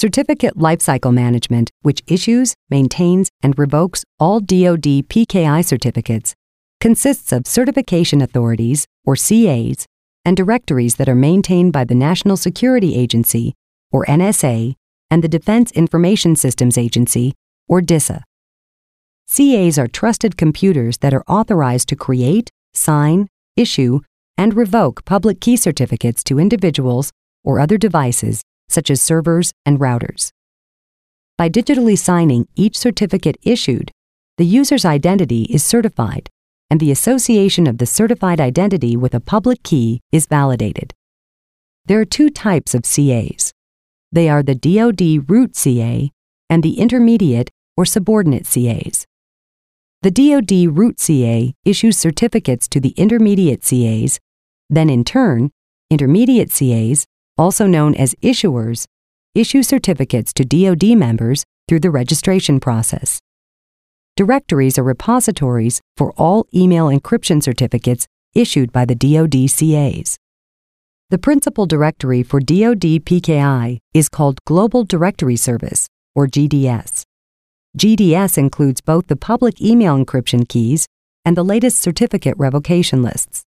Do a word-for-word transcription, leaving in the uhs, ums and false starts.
Certificate Lifecycle Management, which issues, maintains, and revokes all D O D P K I certificates, consists of certification authorities, or C As, and directories that are maintained by the National Security Agency, or N S A, and the Defense Information Systems Agency, or D I S A. C As are trusted computers that are authorized to create, sign, issue, and revoke public key certificates to individuals or other devices, such as servers and routers. By digitally signing each certificate issued, the user's identity is certified, and the association of the certified identity with a public key is validated. There are two types of C As. They are the D O D root C A and the intermediate or subordinate C As. The D O D root C A issues certificates to the intermediate C As, then in turn, intermediate C As, also known as issuers, issue certificates to D O D members through the registration process. Directories are repositories for all email encryption certificates issued by the D O D C As. The principal directory for D O D P K I is called Global Directory Service, or G D S. G D S includes both the public email encryption keys and the latest certificate revocation lists.